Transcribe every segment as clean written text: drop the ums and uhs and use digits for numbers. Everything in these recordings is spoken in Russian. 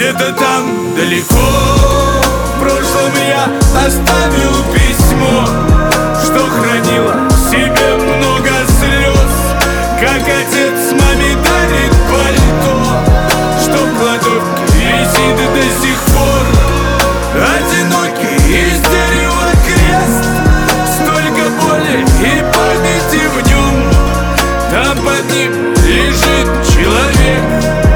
Где-то там далеко в прошлом я оставил письмо, что хранило в себе много слез, как отец маме дарит пальто, что в кладовке висит до сих пор. Одинокий из дерева крест, столько боли и памяти в нем. Там под ним лежит человек,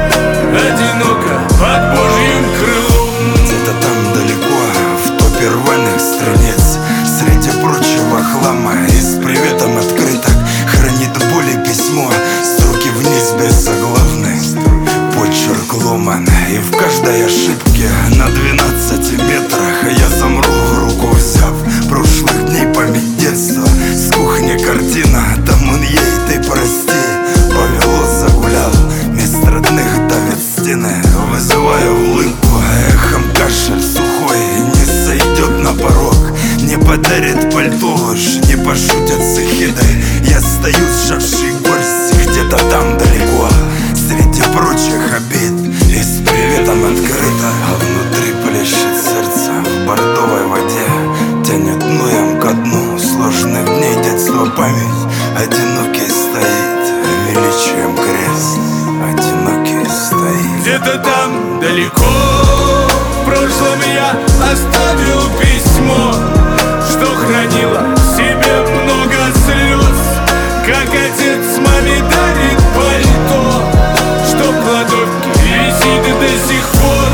одиноко под Божьим крылом. Где-то там далеко, в топе рваных страниц, среди прочего хлама и с приветом открыток, хранит боли письмо, строки вниз без заглавных, почерк ломан. И в каждой ошибке на 12 метрах я замру, руку взяв прошлых дней память детства. С кухни картина, там он ей, ты прости. Повело, загулял, вместо родных давит стены, вызывая улыбку. Эхом кашель сухой не сойдет на порог, не подарит пальто уж, не пошутят с эхидой. Я стою сжавший горсть где-то там далеко, среди прочих обид и с приветом открыто. А внутри плещет сердце в бордовой воде, тянет ноем ко дну сложных дней детства память. Одинокий стоит, величием крест, одинокий стоит. Где-то там далеко в прошлом я оставил письмо, что хранило в себе много слез, как отец маме дарит пальто, что в кладовке висит до сих пор.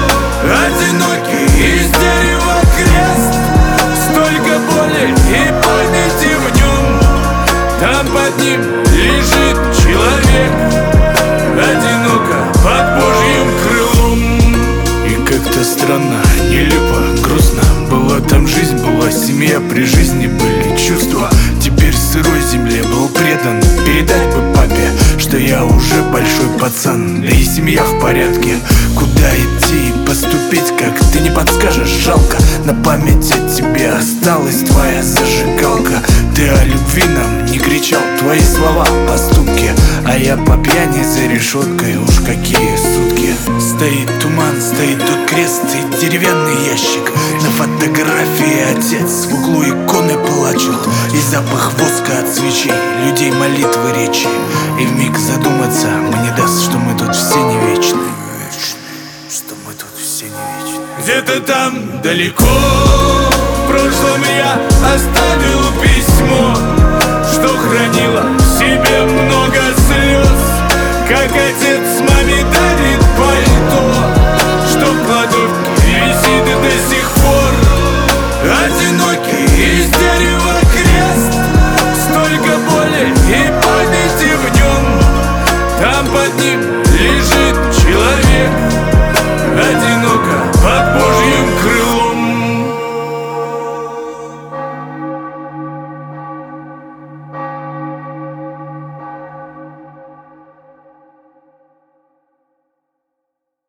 Одинокий из дерева крест, столько боли и памяти в нем. Там под ним лежит человек, одиноко под Божьим крылом. И как-то странно, нелепо, грустно. Была там жизнь, была семья, при жизни были чувства. Теперь сырой земле был предан. Передать бы папе, что я уже большой пацан, да и семья в порядке. Куда идти и поступить, как ты не подскажешь, жалко. На память о тебе осталась твоя зажигалка. Ты о любви нам не кричал, твои слова, поступки, а я по пьяни за решеткой, уж какие сутки. Стоит туман, стоит тут крест и деревянный ящик. На фотографии отец в углу иконы плачут, и запах воска от свечей, людей молитвы речи. И вмиг задуматься мне даст, что мы тут все не вечны, что мы тут все не вечны. Где-то там далеко в прошлом я оставил письмо, что хранило в себе много